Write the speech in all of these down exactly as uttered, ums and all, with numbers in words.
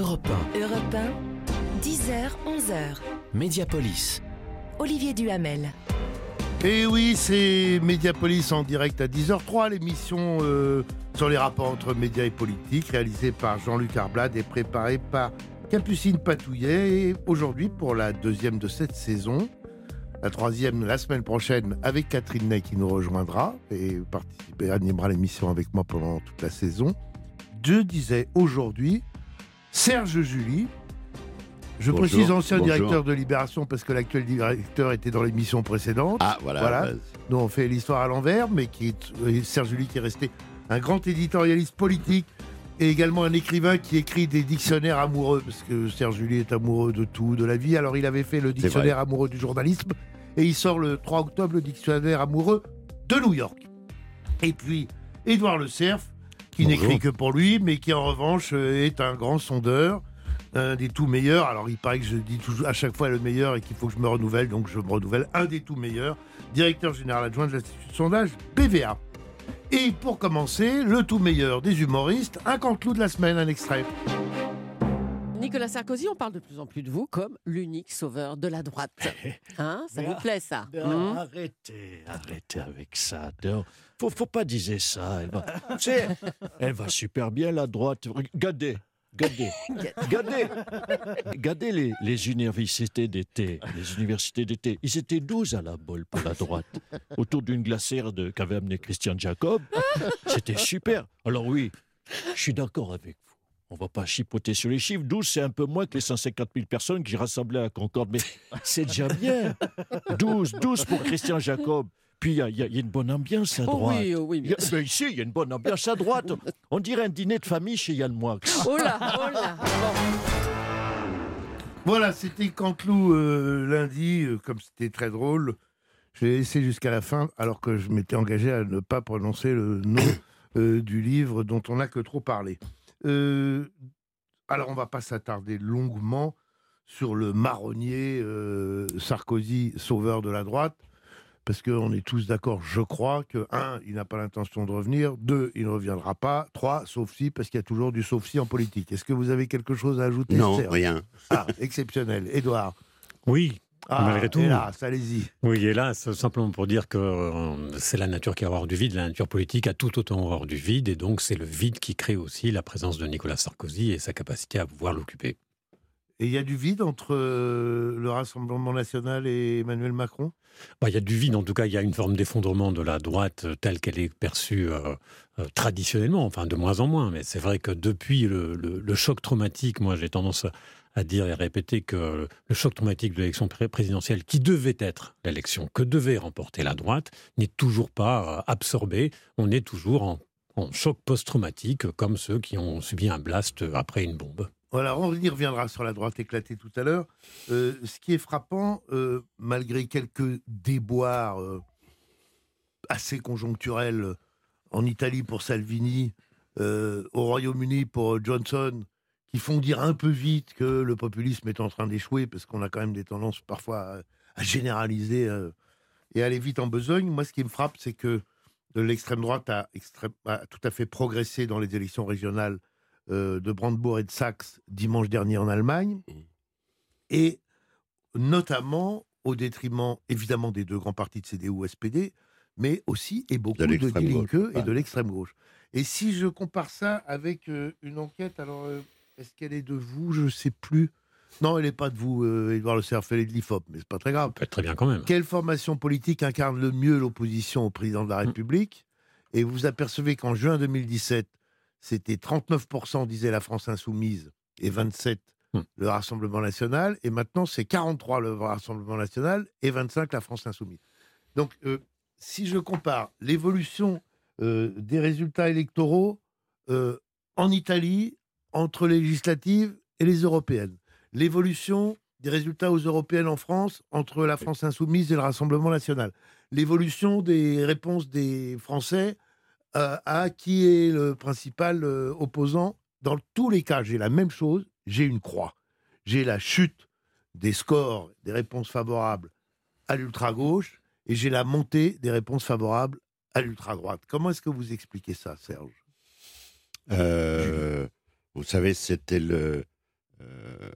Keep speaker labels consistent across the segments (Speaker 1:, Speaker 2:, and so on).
Speaker 1: Europe un.
Speaker 2: Europe un, dix heures, onze heures.
Speaker 1: Mediapolis.
Speaker 2: Olivier Duhamel.
Speaker 3: Et oui, c'est Mediapolis en direct à dix heures zéro trois, l'émission euh, sur les rapports entre médias et politique, réalisée par Jean-Luc Arblade et préparée par Capucine Patouillet. Et aujourd'hui, pour la deuxième de cette saison, la troisième la semaine prochaine, avec Catherine Ney qui nous rejoindra et participer, animera l'émission avec moi pendant toute la saison. Je disais aujourd'hui, Serge July. Je bonjour, précise ancien bonjour. Directeur de Libération parce que l'actuel directeur était dans l'émission précédente.
Speaker 4: Ah voilà.
Speaker 3: voilà.
Speaker 4: Bah...
Speaker 3: Nous on fait l'histoire à l'envers, mais qui est Serge July qui est resté un grand éditorialiste politique et également un écrivain qui écrit des dictionnaires amoureux parce que Serge July est amoureux de tout, de la vie. Alors il avait fait le dictionnaire amoureux du journalisme et il sort le trois octobre le dictionnaire amoureux de New York. Et puis Édouard Le Cerf qui bonjour. N'écrit que pour lui, mais qui en revanche est un grand sondeur. Un des tout meilleurs, alors il paraît que je dis toujours à chaque fois le meilleur et qu'il faut que je me renouvelle, donc je me renouvelle, un des tout meilleurs, directeur général adjoint de l'Institut de sondage B V A. Et pour commencer, le tout meilleur des humoristes, un cantelou de la semaine, un extrait.
Speaker 5: Nicolas Sarkozy, on parle de plus en plus de vous comme l'unique sauveur de la droite. Hein, ça vous plaît ça
Speaker 4: non, hum Arrêtez, arrêtez avec ça. Non, faut, faut pas dire ça. Elle va, elle va super bien la droite. Regardez. Regardez, regardez, regardez les, les universités d'été, les universités d'été. Ils étaient douze à la bolle pour la droite, autour d'une glacière de, qu'avait amené Christian Jacob. C'était super. Alors oui, je suis d'accord avec vous. On ne va pas chipoter sur les chiffres. douze, c'est un peu moins que les cent cinquante mille personnes qui rassemblaient à Concorde. Mais c'est déjà bien. douze, douze pour Christian Jacob. Puis il y, y, y a une bonne ambiance à droite.
Speaker 5: Oh oui, oh oui.
Speaker 4: Y a, ben ici, il y a une bonne ambiance à droite. On dirait un dîner de famille chez Yann Moix.
Speaker 5: Oh là, oh là.
Speaker 3: Voilà, c'était Canteloup euh, lundi, euh, comme c'était très drôle. Je l'ai laissé jusqu'à la fin, alors que je m'étais engagé à ne pas prononcer le nom euh, du livre dont on n'a que trop parlé. Euh, alors, on ne va pas s'attarder longuement sur le marronnier euh, Sarkozy, sauveur de la droite. Parce qu'on est tous d'accord, je crois, que un, il n'a pas l'intention de revenir, deux, il ne reviendra pas, trois, sauf si, parce qu'il y a toujours du sauf si en politique. Est-ce que vous avez quelque chose à ajouter?
Speaker 4: Non, Serge? Rien.
Speaker 3: Ah, exceptionnel. Édouard?
Speaker 6: Oui,
Speaker 3: ah,
Speaker 6: malgré tout.
Speaker 3: Hélas, allez-y.
Speaker 6: Oui, hélas, simplement pour dire que euh, c'est la nature qui a horreur du vide, la nature politique a tout autant horreur du vide, et donc c'est le vide qui crée aussi la présence de Nicolas Sarkozy et sa capacité à pouvoir l'occuper.
Speaker 3: Et il y a du vide entre euh, le Rassemblement national et Emmanuel Macron?
Speaker 6: Bah, il y a du vide, en tout cas, il y a une forme d'effondrement de la droite telle qu'elle est perçue euh, euh, traditionnellement, enfin de moins en moins. Mais c'est vrai que depuis le, le, le choc traumatique, moi j'ai tendance à dire et à répéter que le choc traumatique de l'élection présidentielle, qui devait être l'élection que devait remporter la droite, n'est toujours pas euh, absorbé. On est toujours en, en choc post-traumatique, comme ceux qui ont subi un blast après une bombe.
Speaker 3: Voilà, on y reviendra sur la droite éclatée tout à l'heure. Euh, ce qui est frappant, euh, malgré quelques déboires euh, assez conjoncturels en Italie pour Salvini, euh, au Royaume-Uni pour Johnson, qui font dire un peu vite que le populisme est en train d'échouer, parce qu'on a quand même des tendances parfois à, à généraliser euh, et aller vite en besogne. Moi, ce qui me frappe, c'est que l'extrême droite a, extrême, a tout à fait progressé dans les élections régionales de Brandebourg et de Saxe dimanche dernier en Allemagne, et notamment au détriment évidemment des deux grands partis de C D U S P D, mais aussi et beaucoup de, de Die Linke et de l'extrême gauche. Et si je compare ça avec euh, une enquête, alors euh, est-ce qu'elle est de vous? Je ne sais plus. Non, elle n'est pas de vous, euh, Édouard Le Cerf, elle est de l'I F O P, mais c'est pas très grave.
Speaker 6: Ça peut être très bien quand même.
Speaker 3: Quelle formation politique incarne le mieux l'opposition au président de la République? mmh. Et vous apercevez qu'en juin deux mille dix-sept, c'était trente-neuf pour cent disait la France Insoumise et vingt-sept pour cent mmh. le Rassemblement National. Et maintenant, c'est quarante-trois pour cent le Rassemblement National et vingt-cinq pour cent la France Insoumise. Donc, euh, si je compare l'évolution euh, des résultats électoraux euh, en Italie, entre les législatives et les européennes, l'évolution des résultats aux européennes en France, entre la France Insoumise et le Rassemblement National, l'évolution des réponses des Français Euh, à qui est le principal euh, opposant. Dans tous les cas, j'ai la même chose, j'ai une croix. J'ai la chute des scores, des réponses favorables à l'ultra-gauche, et j'ai la montée des réponses favorables à l'ultra-droite. Comment est-ce que vous expliquez ça, Serge?
Speaker 4: euh, Vous savez, c'était le,
Speaker 1: euh,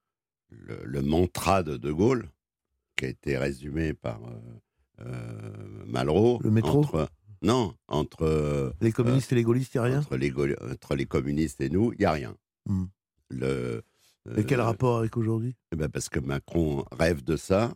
Speaker 1: le, le mantra de De Gaulle, qui a été résumé par euh, euh, Malraux.
Speaker 3: Le métro
Speaker 1: entre, Non, entre... Euh,
Speaker 3: les communistes euh, et les gaullistes, il n'y a rien
Speaker 1: entre les, entre les communistes et nous, il n'y a rien.
Speaker 3: Hmm.
Speaker 1: Le,
Speaker 3: et quel euh, rapport avec aujourd'hui?
Speaker 1: eh ben Parce que Macron rêve de ça.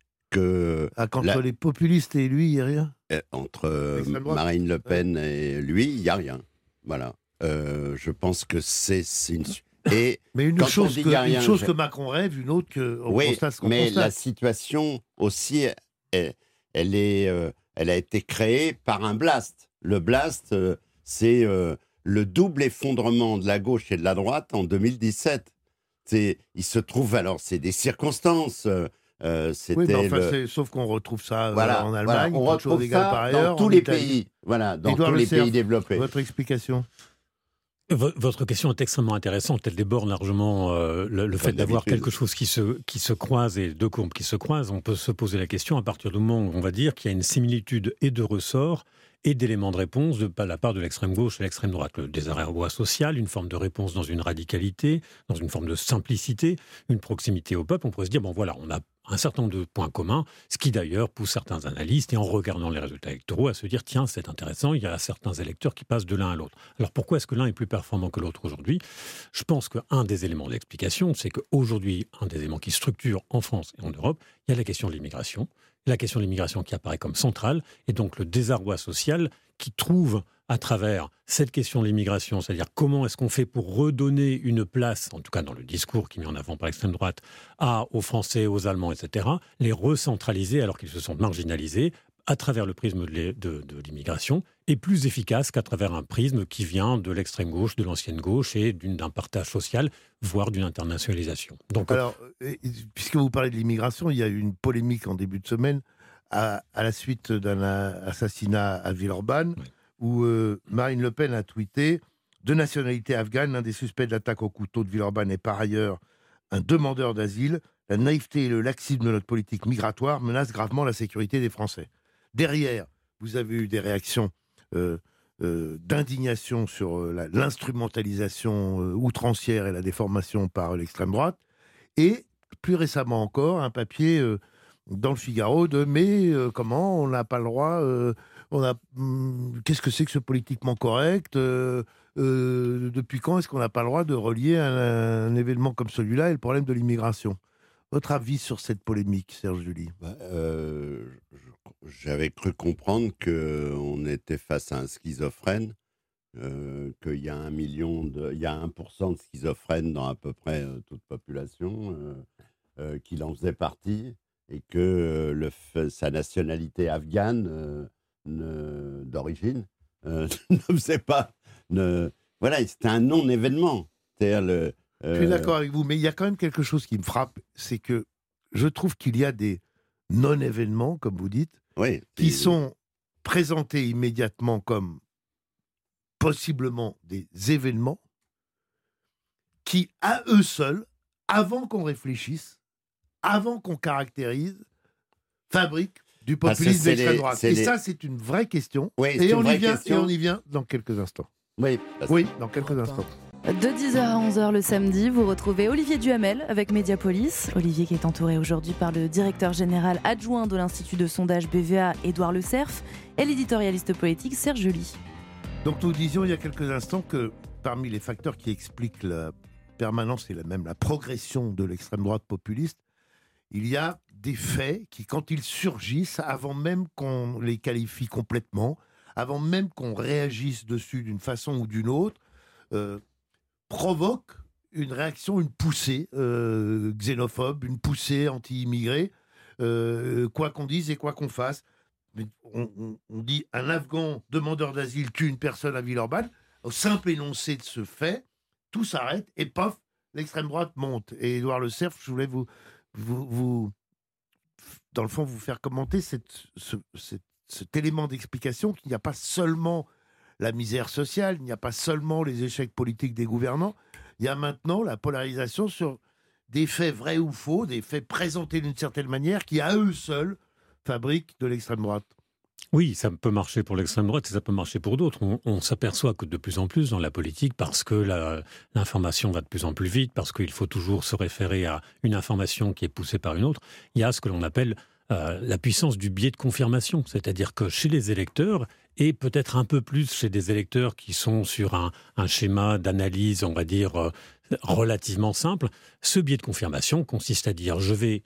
Speaker 1: Que
Speaker 3: ah, qu'entre la... les populistes et lui, il n'y a rien?
Speaker 1: Entre Marine Le Pen ouais. et lui, il n'y a rien. Voilà. Euh, je pense que c'est, c'est une... Et
Speaker 3: mais une chose, que, rien, une chose que Macron rêve, une autre que on
Speaker 1: oui,
Speaker 3: constate ce qu'on
Speaker 1: mais
Speaker 3: constate.
Speaker 1: La situation aussi, elle, elle, est, euh, elle a été créée par un blast. Le blast, euh, c'est euh, le double effondrement de la gauche et de la droite en deux mille dix-sept. C'est, il se trouve, alors c'est des circonstances... Euh, Euh,
Speaker 3: oui, mais enfin, le... sauf qu'on retrouve ça
Speaker 1: voilà,
Speaker 3: euh, en Allemagne,
Speaker 1: voilà, on retrouve ça
Speaker 3: par ailleurs,
Speaker 1: dans tous les pays, voilà, dans
Speaker 3: Édouard
Speaker 1: tous les
Speaker 3: Leclerc,
Speaker 1: pays développés.
Speaker 3: Votre explication?
Speaker 6: Votre question est extrêmement intéressante. Elle déborde largement euh, le, le fait d'avoir quelque chose qui se, qui se croise et deux courbes qui se croisent. On peut se poser la question à partir du moment où on va dire qu'il y a une similitude et de ressort et d'éléments de réponse de la part de l'extrême gauche et l'extrême droite. Le désarroi social, une forme de réponse dans une radicalité, dans une forme de simplicité, une proximité au peuple. On pourrait se dire, bon voilà, on a un certain nombre de points communs, ce qui d'ailleurs pousse certains analystes, et en regardant les résultats électoraux, à se dire, tiens, c'est intéressant, il y a certains électeurs qui passent de l'un à l'autre. Alors pourquoi est-ce que l'un est plus performant que l'autre aujourd'hui? Je pense qu'un des éléments d'explication, c'est qu'aujourd'hui, un des éléments qui structure en France et en Europe, il y a la question de l'immigration, la question de l'immigration qui apparaît comme centrale, et donc le désarroi social qui trouve à travers cette question de l'immigration, c'est-à-dire comment est-ce qu'on fait pour redonner une place, en tout cas dans le discours qui est mis en avant par l'extrême droite, à, aux Français, aux Allemands, et cetera, les recentraliser alors qu'ils se sont marginalisés à travers le prisme de, de, de l'immigration, et plus efficace qu'à travers un prisme qui vient de l'extrême gauche, de l'ancienne gauche, et d'une, d'un partage social, voire d'une internationalisation. Donc,
Speaker 3: alors, puisque vous parlez de l'immigration, il y a eu une polémique en début de semaine à, à la suite d'un assassinat à Villeurbanne, oui. où euh, Marine Le Pen a tweeté « De nationalité afghane, l'un des suspects de l'attaque au couteau de Villeurbanne est par ailleurs un demandeur d'asile. La naïveté et le laxisme de notre politique migratoire menacent gravement la sécurité des Français. » Derrière, vous avez eu des réactions euh, euh, d'indignation sur euh, la, l'instrumentalisation euh, outrancière et la déformation par l'extrême droite. Et plus récemment encore, un papier euh, dans le Figaro de « Mais euh, comment on n'a pas le droit euh, on a, hum, qu'est-ce que c'est que ce politiquement correct euh, euh, Depuis quand est-ce qu'on n'a pas le droit de relier un, un événement comme celui-là et le problème de l'immigration ?» Votre avis sur cette polémique, Serge July?
Speaker 1: bah, euh, J'avais cru comprendre qu'on était face à un schizophrène, euh, qu'il y a un million de, il y a un pour cent de schizophrènes dans à peu près euh, toute population, euh, euh, qu'il en faisait partie, et que euh, le, sa nationalité afghane euh, ne, d'origine euh, ne faisait pas. Ne, voilà, c'était un non-événement. C'est-à-dire le.
Speaker 3: Euh... Je suis d'accord avec vous, mais il y a quand même quelque chose qui me frappe, c'est que je trouve qu'il y a des non-événements, comme vous dites,
Speaker 1: oui,
Speaker 3: qui sont présentés immédiatement comme possiblement des événements qui, à eux seuls, avant qu'on réfléchisse, avant qu'on caractérise, fabriquent du populisme d'extrême droite. Et les... ça, c'est une vraie question.
Speaker 1: Oui,
Speaker 3: et, on y vient, question. et on y vient dans quelques instants.
Speaker 1: Oui,
Speaker 3: oui dans quelques instants.
Speaker 7: De dix heures à onze heures le samedi, vous retrouvez Olivier Duhamel avec Mediapolis. Olivier qui est entouré aujourd'hui par le directeur général adjoint de l'Institut de sondage B V A, Édouard Le Cerf, et l'éditorialiste politique Serge July.
Speaker 3: Donc nous disions il y a quelques instants que parmi les facteurs qui expliquent la permanence et la, même la progression de l'extrême droite populiste, il y a des faits qui, quand ils surgissent, avant même qu'on les qualifie complètement, avant même qu'on réagisse dessus d'une façon ou d'une autre, euh, provoque une réaction, une poussée euh, xénophobe, une poussée anti-immigrée, euh, quoi qu'on dise et quoi qu'on fasse. Mais on, on, on dit un Afghan demandeur d'asile tue une personne à Villeurbanne, au simple énoncé de ce fait, tout s'arrête et pof, l'extrême droite monte. Et Édouard Le Cerf, je voulais vous, vous, vous dans le fond, vous faire commenter cette, ce, cette, cet élément d'explication qu'il n'y a pas seulement la misère sociale, il n'y a pas seulement les échecs politiques des gouvernants, il y a maintenant la polarisation sur des faits vrais ou faux, des faits présentés d'une certaine manière qui, à eux seuls, fabriquent de l'extrême droite.
Speaker 6: Oui, ça peut marcher pour l'extrême droite et ça peut marcher pour d'autres. On, on s'aperçoit que de plus en plus dans la politique, parce que la- l'information va de plus en plus vite, parce qu'il faut toujours se référer à une information qui est poussée par une autre, il y a ce que l'on appelle euh, la puissance du biais de confirmation. C'est-à-dire que chez les électeurs, et peut-être un peu plus chez des électeurs qui sont sur un, un schéma d'analyse, on va dire, euh, relativement simple, ce biais de confirmation consiste à dire je vais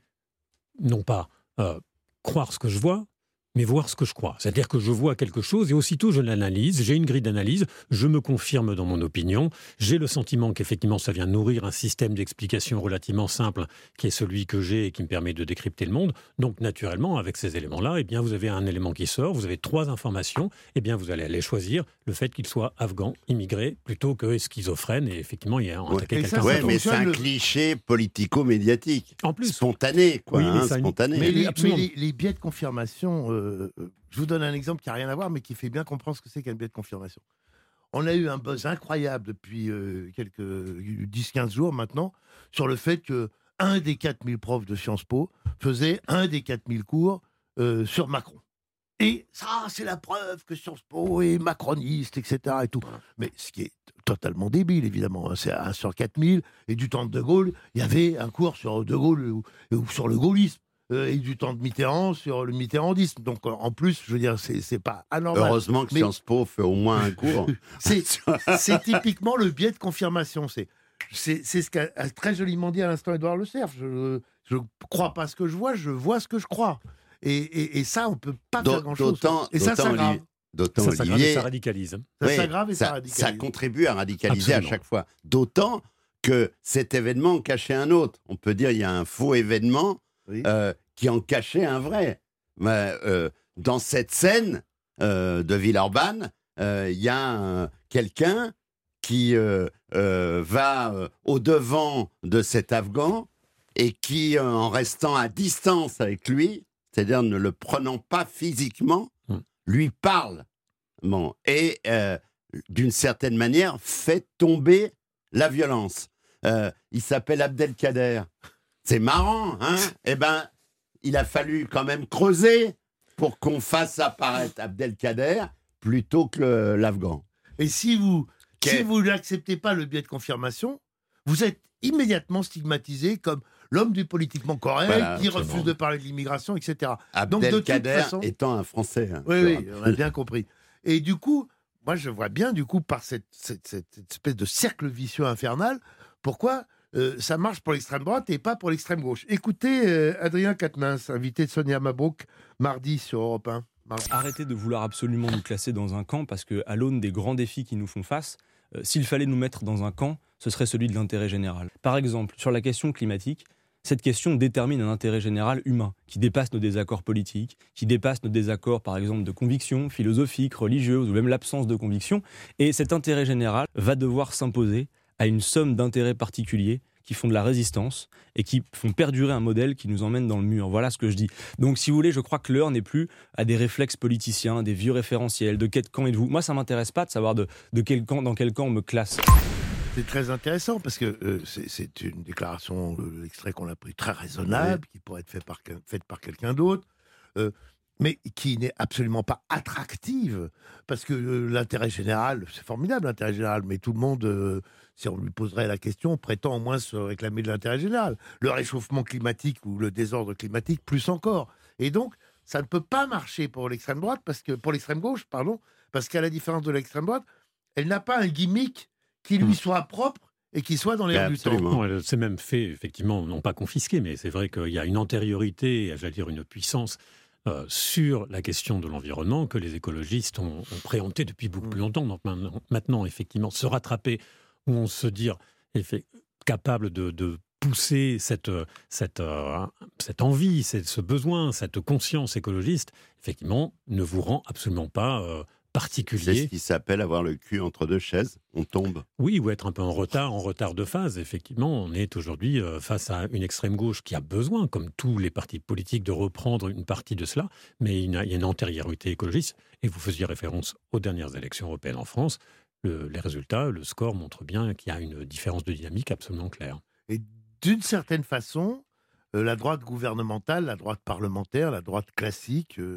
Speaker 6: non pas euh, croire ce que je vois, mais voir ce que je crois. C'est-à-dire que je vois quelque chose et aussitôt je l'analyse, j'ai une grille d'analyse, je me confirme dans mon opinion, j'ai le sentiment qu'effectivement ça vient nourrir un système d'explication relativement simple qui est celui que j'ai et qui me permet de décrypter le monde. Donc naturellement, avec ces éléments-là, eh bien, vous avez un élément qui sort, vous avez trois informations, eh bien, vous allez aller choisir le fait qu'il soit afghan, immigré, plutôt que schizophrène, et effectivement, il y a
Speaker 1: Ouais,
Speaker 6: attaqué
Speaker 3: et
Speaker 6: quelqu'un.
Speaker 3: ça,
Speaker 1: Ouais,
Speaker 3: ça
Speaker 1: mais c'est
Speaker 3: fonctionne,
Speaker 1: un
Speaker 3: le-
Speaker 1: cliché politico-médiatique.
Speaker 6: En plus.
Speaker 1: Spontané, quoi.
Speaker 6: Oui, mais
Speaker 1: hein,
Speaker 6: ça a une-
Speaker 1: spontané.
Speaker 3: Mais, les,
Speaker 6: absolument.
Speaker 3: mais les- les biais de confirmation, euh, euh, je vous donne un exemple qui n'a rien à voir, mais qui fait bien comprendre ce que c'est qu'un biais de confirmation. On a eu un buzz incroyable depuis euh, quelques dix quinze jours maintenant sur le fait que un des quatre mille profs de Sciences Po faisait un des quatre mille cours euh, sur Macron. Et ça, c'est la preuve que Sciences Po est macroniste, et cetera. Et tout. Mais ce qui est totalement débile, évidemment, hein, c'est un sur quatre mille. Et du temps de De Gaulle, il y avait un cours sur De Gaulle ou, ou sur le gaullisme. Euh, et du temps de Mitterrand sur le mitterrandisme. Donc, en plus, je veux dire, c'est, c'est pas anormal.
Speaker 1: Heureusement que
Speaker 3: Mais-
Speaker 1: Sciences Po fait au moins un cours.
Speaker 3: C'est, c'est typiquement le biais de confirmation. C'est, c'est, c'est ce qu'a a très joliment dit à l'instant Édouard Le Cerf. Je ne crois pas ce que je vois, je vois ce que je crois. Et, et, et ça, on ne peut pas
Speaker 1: D'au-
Speaker 3: faire grand-chose.
Speaker 1: D'autant,
Speaker 3: Et ça,
Speaker 1: d'autant,
Speaker 3: ça grave.
Speaker 1: Olivier, d'autant,
Speaker 6: Ça s'aggrave et
Speaker 1: Olivier,
Speaker 6: ça radicalise.
Speaker 3: Ça
Speaker 1: oui,
Speaker 3: s'aggrave et ça,
Speaker 1: ça,
Speaker 3: radicalise.
Speaker 1: ça contribue à radicaliser
Speaker 6: Absolument.
Speaker 1: à chaque fois. D'autant que cet événement cachait un autre. On peut dire qu'il y a un faux événement
Speaker 3: Oui.
Speaker 1: euh, qui en cachait un vrai. Mais, euh, dans cette scène euh, de Villeurbanne, euh, il y a euh, quelqu'un qui euh, euh, va euh, au-devant de cet Afghan et qui, euh, en restant à distance avec lui, c'est-à-dire ne le prenant pas physiquement,
Speaker 6: Mm.
Speaker 1: lui parle. Bon, et euh, d'une certaine manière, fait tomber la violence. Euh, il s'appelle Abdelkader. C'est marrant, hein? Eh ben, il a fallu quand même creuser pour qu'on fasse apparaître Abdelkader plutôt que le- l'Afghan.
Speaker 3: Et si vous
Speaker 1: Qu'est-
Speaker 3: si vous n'acceptez pas le biais de confirmation, vous êtes immédiatement stigmatisé comme l'homme du politiquement correct
Speaker 1: Voilà,
Speaker 3: qui
Speaker 1: absolument.
Speaker 3: refuse de parler de l'immigration, et cetera. Donc, de toute
Speaker 1: Abdelkader
Speaker 3: façon-
Speaker 1: étant un Français. hein,
Speaker 3: Oui,
Speaker 1: je
Speaker 3: oui,
Speaker 1: rappelle.
Speaker 3: on a bien compris. Et du coup, moi, je vois bien, du coup, par cette, cette- cette espèce de cercle vicieux infernal, pourquoi euh, ça marche pour l'extrême droite et pas pour l'extrême gauche. Écoutez euh, Adrien Quatennens, invité de Sonia Mabrouk, mardi sur Europe un. Mardi.
Speaker 8: Arrêtez de vouloir absolument nous classer dans un camp parce qu'à l'aune des grands défis qui nous font face, euh, s'il fallait nous mettre dans un camp, ce serait celui de l'intérêt général. Par exemple, sur la question climatique, cette question détermine un intérêt général humain qui dépasse nos désaccords politiques, qui dépasse nos désaccords par exemple de convictions philosophiques, religieuses ou même l'absence de convictions. Et cet intérêt général va devoir s'imposer à une somme d'intérêts particuliers qui font de la résistance et qui font perdurer un modèle qui nous emmène dans le mur. Voilà ce que je dis. Donc si vous voulez, je crois que l'heure n'est plus à des réflexes politiciens, des vieux référentiels, de quel camp êtes-vous. Moi, ça m'intéresse pas de savoir de, de quel camp, dans quel camp on me classe.
Speaker 3: C'est très intéressant parce que euh, c'est, c'est une déclaration, euh, l'extrait qu'on a pris, très raisonnable, qui pourrait être fait par, quel- faite par quelqu'un d'autre, euh, mais qui n'est absolument pas attractive parce que euh, l'intérêt général, c'est formidable l'intérêt général, mais tout le monde, euh, si on lui poserait la question, prétend au moins se réclamer de l'intérêt général. Le réchauffement climatique ou le désordre climatique, plus encore. Et donc, ça ne peut pas marcher pour l'extrême droite, parce que pour l'extrême gauche, pardon, parce qu'à la différence de l'extrême droite, elle n'a pas un gimmick qui lui
Speaker 6: Hmm.
Speaker 3: soit propre et qui soit dans l'air du temps.
Speaker 1: Absolument.
Speaker 6: Non, elle s'est même fait, effectivement, non pas confisquer, mais c'est vrai qu'il y a une antériorité, j'allais dire une puissance euh, sur la question de l'environnement que les écologistes ont, ont préempté depuis beaucoup plus longtemps. Donc maintenant, maintenant, effectivement, se rattraper, où on se dit effe- capable de, de pousser cette, cette, euh, cette envie, cette- ce besoin, cette conscience écologiste, effectivement, ne vous rend absolument pas euh,
Speaker 1: C'est
Speaker 6: particulier.
Speaker 1: ce qui s'appelle avoir le cul entre deux chaises. On tombe.
Speaker 6: Oui, ou être un peu en retard, en retard de phase. Effectivement, on est aujourd'hui euh, face à une extrême gauche qui a besoin, comme tous les partis politiques, de reprendre une partie de cela, mais il y a il y a une antériorité écologiste. Et vous faisiez référence aux dernières élections européennes en France. Le- les résultats, le score montre bien qu'il y a une différence de dynamique absolument claire.
Speaker 3: Et d'une certaine façon, euh, la droite gouvernementale, la droite parlementaire, la droite classique, euh,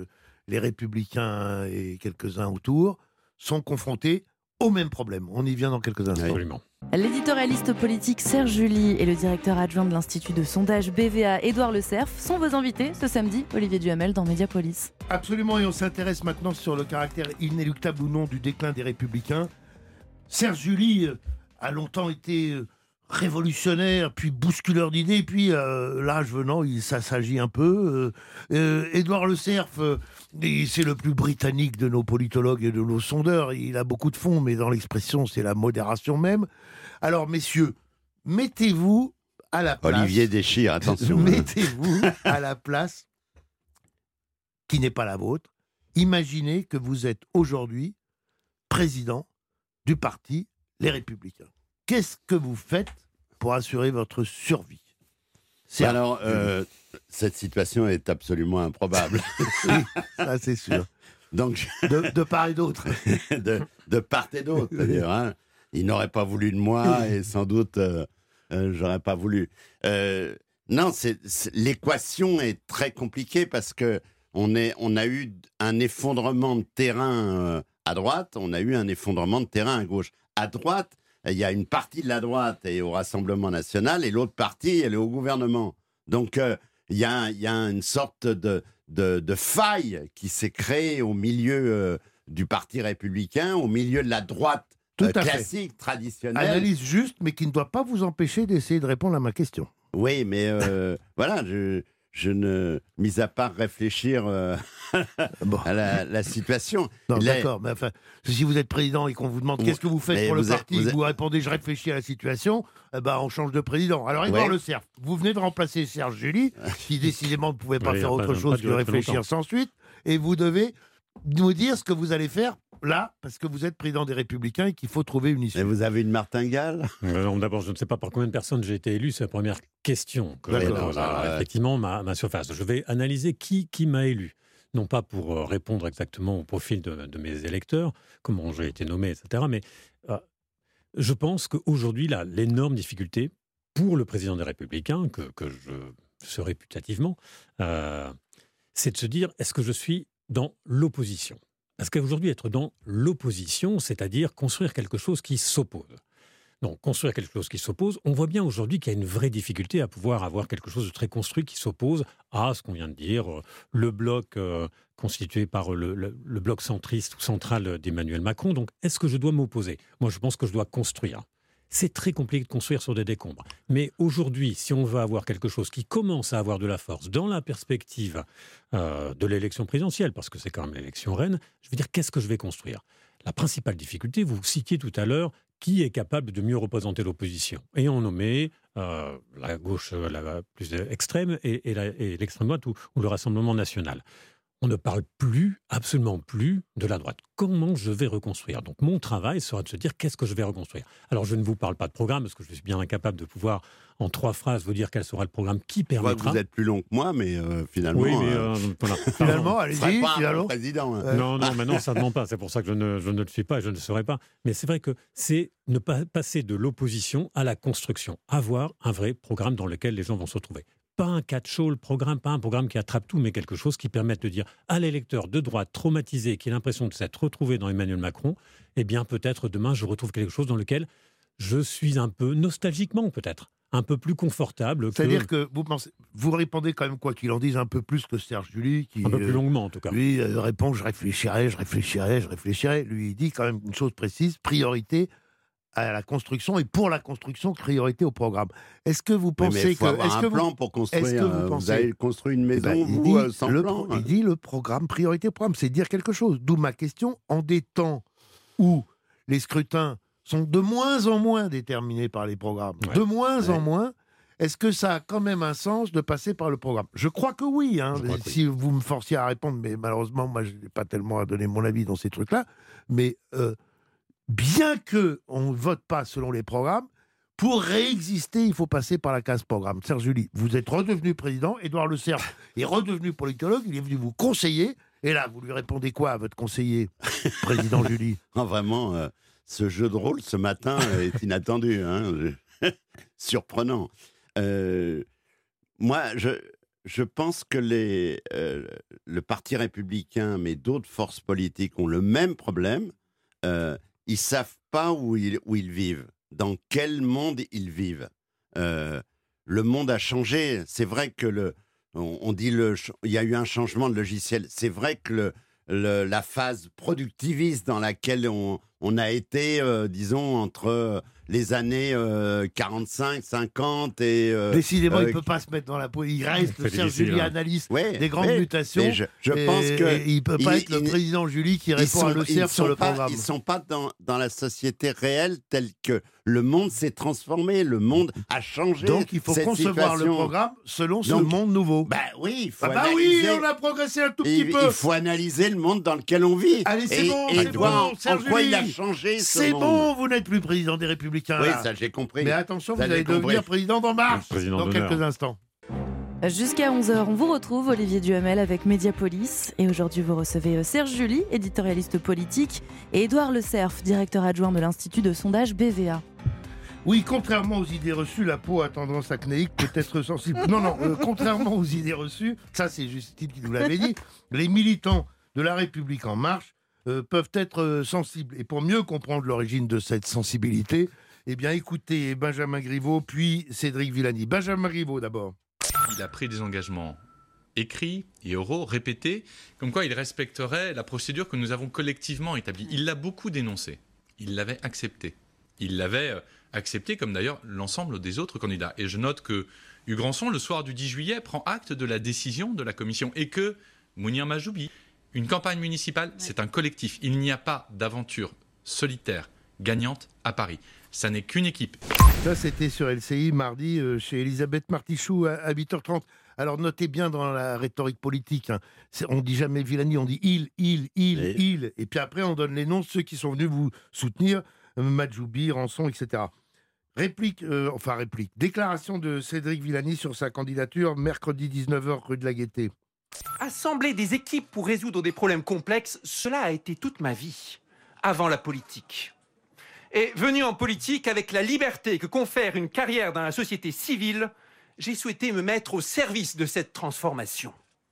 Speaker 3: les Républicains et quelques-uns autour sont confrontés au même problème. On y vient dans quelques instants.
Speaker 6: Absolument.
Speaker 7: L'éditorialiste politique Serge July et le directeur adjoint de l'Institut de sondage B V A, Édouard Le Cerf, sont vos invités ce samedi, Olivier Duhamel, dans Mediapolis.
Speaker 3: Absolument, et on s'intéresse maintenant sur le caractère inéluctable ou non du déclin des Républicains. Serge July a longtemps été révolutionnaire, puis bousculeur d'idées, puis euh, l'âge venant, il, ça s'agit un peu. Euh, euh, Édouard Le Cerf, euh, c'est le plus britannique de nos politologues et de nos sondeurs. Il a beaucoup de fond, mais dans l'expression, c'est la modération même. Alors, messieurs, mettez-vous à la place...
Speaker 1: Olivier Déchire, attention.
Speaker 3: Mettez-vous à la place qui n'est pas la vôtre. Imaginez que vous êtes aujourd'hui président du parti Les Républicains. Qu'est-ce que vous faites pour assurer votre survie ?
Speaker 1: C'est Alors, euh, cette situation est absolument improbable.
Speaker 3: Oui, ça c'est sûr.
Speaker 1: Donc,
Speaker 3: de, de part et d'autre.
Speaker 1: de, de part et d'autre. C'est-à-dire, hein, il n'aurait pas voulu de moi et sans doute, euh, euh, j'aurais pas voulu. Euh, non, c'est, c'est, l'équation est très compliquée parce que on, est, on a eu un effondrement de terrain euh, à droite, on a eu un effondrement de terrain à gauche. À droite, il y a une partie de la droite et au Rassemblement national et l'autre partie, elle est au gouvernement. Donc, euh, il y a, il y a une sorte de, de, de faille qui s'est créée au milieu euh, du Parti républicain, au milieu de la droite
Speaker 3: Tout
Speaker 1: euh,
Speaker 3: à
Speaker 1: classique,
Speaker 3: fait.
Speaker 1: traditionnelle.
Speaker 3: Analyse juste, mais qui ne doit pas vous empêcher d'essayer de répondre à ma question.
Speaker 1: Oui, mais euh, voilà, je... Je ne, mis à part réfléchir euh, bon. à la, la situation.
Speaker 3: Non,
Speaker 1: Les...
Speaker 3: d'accord, mais enfin, si vous êtes président et qu'on vous demande qu'est-ce que vous faites
Speaker 1: mais
Speaker 3: pour
Speaker 1: vous
Speaker 3: le
Speaker 1: êtes,
Speaker 3: parti,
Speaker 1: vous,
Speaker 3: vous,
Speaker 1: êtes...
Speaker 3: vous répondez je réfléchis à la situation, eh ben, on change de président. Alors, Édouard ouais. Le Cerf, vous venez de remplacer Serge July, qui décidément ne pouvait pas oui, faire autre pas, chose pas que réfléchir sans suite, et vous devez nous dire ce que vous allez faire là, parce que vous êtes président des Républicains et qu'il faut trouver une issue.
Speaker 1: Et vous avez une martingale ?
Speaker 6: Non, d'abord, je ne sais pas par combien de personnes j'ai été élu, c'est la première question que je pose. Alors, effectivement, ma, ma surface. Je vais analyser qui, qui m'a élu. Non pas pour euh, répondre exactement au profil de, de mes électeurs, comment j'ai été nommé, et cetera. Mais euh, je pense qu'aujourd'hui, là, l'énorme difficulté pour le président des Républicains, que, que je serai putativement, euh, c'est de se dire, est-ce que je suis dans l'opposition ? Parce qu'aujourd'hui, être dans l'opposition, c'est-à-dire construire quelque chose qui s'oppose. Donc, construire quelque chose qui s'oppose, on voit bien aujourd'hui qu'il y a une vraie difficulté à pouvoir avoir quelque chose de très construit qui s'oppose à ce qu'on vient de dire, le bloc euh, constitué par le, le, le bloc centriste ou central d'Emmanuel Macron. Donc, est-ce que je dois m'opposer ? Moi, je pense que je dois construire. C'est très compliqué de construire sur des décombres. Mais aujourd'hui, si on veut avoir quelque chose qui commence à avoir de la force dans la perspective euh, de l'élection présidentielle, parce que c'est quand même l'élection reine, je veux dire, qu'est-ce que je vais construire ? La principale difficulté, vous citiez tout à l'heure, qui est capable de mieux représenter l'opposition ? Ayant nommé euh, la gauche la plus extrême et, et, la, et l'extrême droite ou, ou le Rassemblement national. On ne parle plus, absolument plus, de la droite. Comment je vais reconstruire ? Donc mon travail sera de se dire qu'est-ce que je vais reconstruire. Alors je ne vous parle pas de programme, parce que je suis bien incapable de pouvoir, en trois phrases, vous dire quel sera le programme qui permettra...
Speaker 1: Je vois que vous êtes plus long que moi, mais euh, finalement...
Speaker 6: Oui, mais euh, voilà.
Speaker 3: Finalement, allez-y, finalement.
Speaker 1: Président.
Speaker 6: Hein. Non, non, maintenant ça ne ment pas. C'est pour ça que je ne, je ne le suis pas et je ne le serai pas. Mais c'est vrai que c'est ne pas passer de l'opposition à la construction. Avoir un vrai programme dans lequel les gens vont se retrouver. Pas un catch-all, le programme, pas un programme qui attrape tout, mais quelque chose qui permette de dire à l'électeur de droite traumatisé qui a l'impression de s'être retrouvé dans Emmanuel Macron, eh bien peut-être demain je retrouve quelque chose dans lequel je suis un peu nostalgiquement peut-être, un peu plus confortable.
Speaker 3: C'est-à-dire que vous pensez, vous répondez quand même quoi qu'il en dise un peu plus que Serge July, qui
Speaker 6: un peu plus longuement en tout cas.
Speaker 3: Lui euh, répond je réfléchirai, je réfléchirai, je réfléchirai. Lui il dit quand même une chose précise, priorité à la construction et pour la construction, priorité au programme. Est-ce que vous pensez
Speaker 1: oui, mais il faut
Speaker 3: que...
Speaker 1: avoir
Speaker 3: est-ce
Speaker 1: un
Speaker 3: que
Speaker 1: plan
Speaker 3: vous,
Speaker 1: pour construire...
Speaker 3: est-ce que vous,
Speaker 1: vous
Speaker 3: pensez,
Speaker 1: avez construit une maison,
Speaker 3: eh ben,
Speaker 1: vous,
Speaker 3: dit,
Speaker 1: euh, sans
Speaker 3: le,
Speaker 1: plan
Speaker 3: Il dit le programme, priorité au programme, c'est dire quelque chose. D'où ma question, en des temps où les scrutins sont de moins en moins déterminés par les programmes, ouais. de moins ouais. en moins, est-ce que ça a quand même un sens de passer par le programme ? Je crois que oui, hein, que si oui. vous me forciez à répondre, mais malheureusement, moi, je n'ai pas tellement à donner mon avis dans ces trucs-là, mais euh, bien qu'on ne vote pas selon les programmes, pour réexister, il faut passer par la case programme. Serge July, vous êtes redevenu président, Édouard Le Cerf est redevenu politologue, il est venu vous conseiller, et là, vous lui répondez quoi à votre conseiller, président July ?
Speaker 1: Non, vraiment, euh, ce jeu de rôle, ce matin, est inattendu, hein, surprenant. Euh, moi, je, je pense que les, euh, le Parti républicain, mais d'autres forces politiques ont le même problème. Euh, ils ne savent pas où ils, où ils vivent, dans quel monde ils vivent. Euh, le monde a changé. C'est vrai que le, on, on dit le, il y a eu un changement de logiciel. C'est vrai que le, le, la phase productiviste dans laquelle on, on a été, euh, disons, entre les années euh, quarante-cinq, cinquante et... Euh,
Speaker 3: Décidément,
Speaker 1: euh,
Speaker 3: il ne peut pas se mettre dans la peau. Il reste
Speaker 6: C'est
Speaker 3: Serge
Speaker 6: difficile,
Speaker 3: Julie,
Speaker 6: hein.
Speaker 3: analyste
Speaker 1: ouais,
Speaker 3: des grandes
Speaker 1: mais-
Speaker 3: mutations.
Speaker 1: mais je, je
Speaker 3: et-
Speaker 1: pense que...
Speaker 3: et il ne peut pas
Speaker 1: il-
Speaker 3: être le
Speaker 1: il-
Speaker 3: président Julie qui
Speaker 1: Ils
Speaker 3: répond
Speaker 1: sont,
Speaker 3: à Le
Speaker 1: ils
Speaker 3: Cerf sur
Speaker 1: sont
Speaker 3: le
Speaker 1: pas,
Speaker 3: programme.
Speaker 1: Ils ne sont pas dans, dans la société réelle telle que le monde s'est transformé, le monde a changé.
Speaker 3: Donc il faut
Speaker 1: cette
Speaker 3: concevoir le
Speaker 1: situation.
Speaker 3: programme selon ce
Speaker 1: Donc,
Speaker 3: monde nouveau.
Speaker 1: Bah oui, il faut
Speaker 3: Ah bah oui,
Speaker 1: analyser.
Speaker 3: on a progressé un tout
Speaker 1: il,
Speaker 3: petit peu.
Speaker 1: il faut analyser le monde dans lequel on vit.
Speaker 3: Allez, c'est
Speaker 1: et,
Speaker 3: bon,
Speaker 1: et
Speaker 3: c'est
Speaker 1: voir
Speaker 3: bon,
Speaker 1: en- en,
Speaker 3: Serge
Speaker 1: quoi il a
Speaker 3: Julie.
Speaker 1: changé ce
Speaker 3: C'est
Speaker 1: monde.
Speaker 3: bon, vous n'êtes plus président des Républicains.
Speaker 1: Oui,
Speaker 3: là.
Speaker 1: ça j'ai compris.
Speaker 3: Mais attention,
Speaker 1: Ça,
Speaker 3: vous
Speaker 1: j'ai
Speaker 3: allez
Speaker 1: compris.
Speaker 3: devenir président d'En Marche
Speaker 6: Président
Speaker 3: dans
Speaker 6: d'honneur.
Speaker 3: quelques instants.
Speaker 7: Jusqu'à onze heures, on vous retrouve, Olivier Duhamel, avec Mediapolis. Et aujourd'hui, vous recevez Serge Julie, éditorialiste politique, et Édouard Le Cerf, directeur adjoint de l'Institut de sondage B V A.
Speaker 3: Oui, contrairement aux idées reçues, la peau a tendance à cnéique, peut-être sensible. Non, non, euh, contrairement aux idées reçues, ça c'est Justine qui nous l'avait dit, les militants de La République En Marche euh, peuvent être euh, sensibles. Et pour mieux comprendre l'origine de cette sensibilité, eh bien écoutez Benjamin Griveaux, puis Cédric Villani. Benjamin Griveaux d'abord.
Speaker 9: Il a pris des engagements écrits et oraux, répétés, comme quoi il respecterait la procédure que nous avons collectivement établie. Il l'a beaucoup dénoncé. Il l'avait accepté. Il l'avait euh, accepté, comme d'ailleurs l'ensemble des autres candidats. Et je note que Hugues Rançon, le soir du dix juillet, prend acte de la décision de la commission et que Mounir Majoubi, une campagne municipale, c'est un collectif. Il n'y a pas d'aventure solitaire, gagnante à Paris. Ça n'est qu'une équipe.
Speaker 3: Ça, c'était sur L C I mardi euh, chez Elisabeth Martichoux à, à huit heures trente. Alors notez bien dans la rhétorique politique, hein, c'est- on dit jamais Villani, on dit il, il, il,
Speaker 1: Et-
Speaker 3: il. Et puis après, on donne les noms de ceux qui sont venus vous soutenir, euh, Majoubi, Rançon, et cetera. Réplique, euh, enfin réplique, déclaration de Cédric Villani sur sa candidature, mercredi dix-neuf heures, rue de la Gaîté.
Speaker 10: Assembler des équipes pour résoudre des problèmes complexes, cela a été toute ma vie, avant la politique. Et venu en politique avec la liberté que confère une carrière dans la société civile, j'ai souhaité me mettre au service de cette transformation.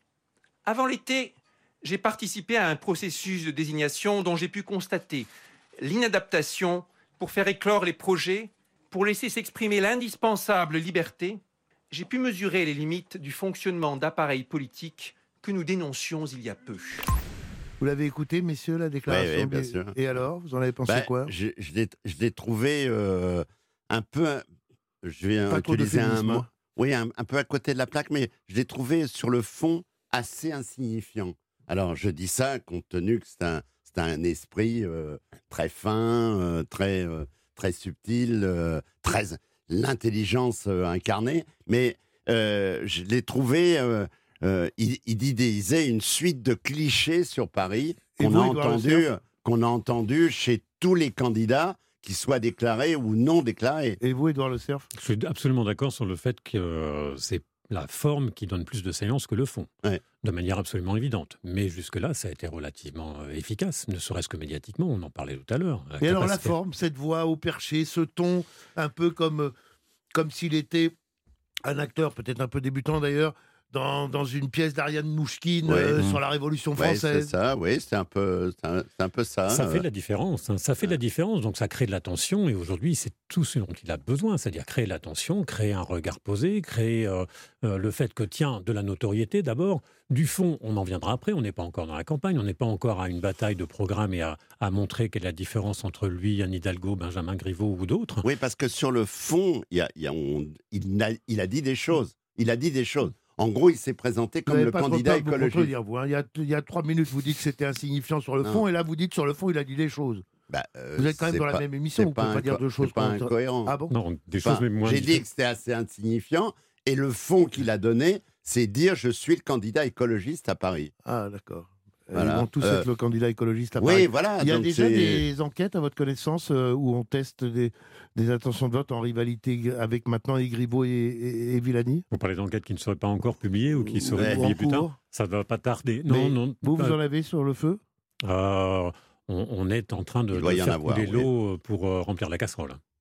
Speaker 10: Avant l'été, j'ai participé à un processus de désignation dont j'ai pu constater l'inadaptation pour faire éclore les projets, pour laisser s'exprimer l'indispensable liberté. J'ai pu mesurer les limites du fonctionnement d'appareils politiques que nous dénoncions il y a peu.
Speaker 3: Vous l'avez écouté, messieurs, la déclaration
Speaker 1: Oui, oui, bien
Speaker 3: des-
Speaker 1: sûr.
Speaker 3: Et alors, vous en avez pensé
Speaker 1: Bah,
Speaker 3: quoi
Speaker 1: je, je l'ai- je l'ai trouvé euh, un peu, je vais
Speaker 3: Pas trop
Speaker 1: utiliser un
Speaker 3: d'euphémisme,
Speaker 1: mot,
Speaker 3: hein.
Speaker 1: oui, un, un peu à côté de la plaque, mais je l'ai trouvé sur le fond assez insignifiant. Alors, je dis ça compte tenu que c'est un, c'est un esprit euh, très fin, euh, très, euh, très subtil, euh, très l'intelligence euh, incarnée, mais euh, je l'ai trouvé. Euh, euh, il, il disait une suite de clichés sur Paris
Speaker 3: Et
Speaker 1: qu'on
Speaker 3: vous,
Speaker 1: a
Speaker 3: Édouard Le
Speaker 1: entendu,
Speaker 3: Cerf
Speaker 1: qu'on a entendu chez tous les candidats, qu'ils soient déclarés ou non déclarés.
Speaker 3: Et vous, Édouard Le Cerf?
Speaker 6: Je suis absolument d'accord sur le fait que euh, c'est la forme qui donne plus de séance que le fond,
Speaker 1: Ouais.
Speaker 6: de manière absolument évidente. Mais jusque-là, ça a été relativement euh, efficace, ne serait-ce que médiatiquement, on en parlait tout à l'heure.
Speaker 3: Et alors la
Speaker 6: capacité-
Speaker 3: forme, cette voix au perché, ce ton, un peu comme, euh, comme s'il était un acteur, peut-être un peu débutant d'ailleurs, dans, dans une pièce d'Ariane Mouchkine
Speaker 1: Ouais.
Speaker 3: euh,
Speaker 1: Mmh.
Speaker 3: sur la Révolution
Speaker 1: Ouais, c'est
Speaker 3: française.
Speaker 1: ça, oui, c'est un peu, c'est un, c'est un peu ça.
Speaker 6: Ça
Speaker 1: euh.
Speaker 6: fait de la différence, hein, ça fait de la différence, donc ça crée de l'attention, et aujourd'hui c'est tout ce dont il a besoin, c'est-à-dire créer de l'attention, créer un regard posé, créer euh, euh, le fait que, tiens, de la notoriété d'abord, du fond, on en viendra après, on n'est pas encore dans la campagne, on n'est pas encore à une bataille de programme et à, à montrer quelle est la différence entre lui, Anne Hidalgo, Benjamin Griveaux ou d'autres.
Speaker 1: Oui, parce que sur le fond, il, y a, il, y a- on- il, a, il a dit des choses. Il a dit des choses. En gros, il s'est présenté
Speaker 3: Vous
Speaker 1: comme
Speaker 3: n'avez
Speaker 1: le
Speaker 3: pas trop
Speaker 1: candidat
Speaker 3: peur de vous
Speaker 1: écologiste.
Speaker 3: contredire, vous, hein. il, y a, il y a trois minutes, vous dites que c'était insignifiant sur le
Speaker 1: Non.
Speaker 3: fond, et là vous dites sur le fond, il a dit des choses.
Speaker 1: Bah, euh,
Speaker 3: Vous êtes quand même
Speaker 1: c'est
Speaker 3: dans la
Speaker 1: pas-
Speaker 3: même émission,
Speaker 1: c'est
Speaker 3: vous ne pouvez pas
Speaker 1: inco-
Speaker 3: dire deux choses
Speaker 1: C'est pas
Speaker 3: contre-
Speaker 1: incohérent.
Speaker 3: Ah bon?
Speaker 6: Non, des
Speaker 1: Enfin,
Speaker 6: choses mais moins
Speaker 1: J'ai dit
Speaker 6: différentes.
Speaker 1: que c'était assez insignifiant, et le fond qu'il a donné, c'est dire je suis le candidat écologiste à Paris.
Speaker 3: Ah d'accord.
Speaker 1: Voilà.
Speaker 3: Ils vont tous
Speaker 1: Euh,
Speaker 3: être le candidat écologiste à
Speaker 1: Oui,
Speaker 3: Paris.
Speaker 1: voilà.
Speaker 3: Il y a
Speaker 1: donc
Speaker 3: déjà
Speaker 1: c'est-
Speaker 3: des enquêtes à votre connaissance euh, où on teste des, des intentions de vote en rivalité avec maintenant et Griveaux et, et, et Villani?
Speaker 6: Vous parlez d'enquêtes qui ne seraient pas encore publiées ou qui seraient
Speaker 1: Ouais.
Speaker 6: publiées
Speaker 3: En
Speaker 6: plus
Speaker 3: cours.
Speaker 6: tard. Ça ne va pas tarder.
Speaker 3: Mais
Speaker 6: Non, non.
Speaker 3: Vous, vous
Speaker 6: pas-
Speaker 3: en avez sur le feu?
Speaker 6: Euh, on, on est en train de,
Speaker 1: Il doit
Speaker 6: de
Speaker 1: y en
Speaker 6: faire
Speaker 1: avoir,
Speaker 6: couler
Speaker 1: oui.
Speaker 6: l'eau pour euh, remplir la casserole.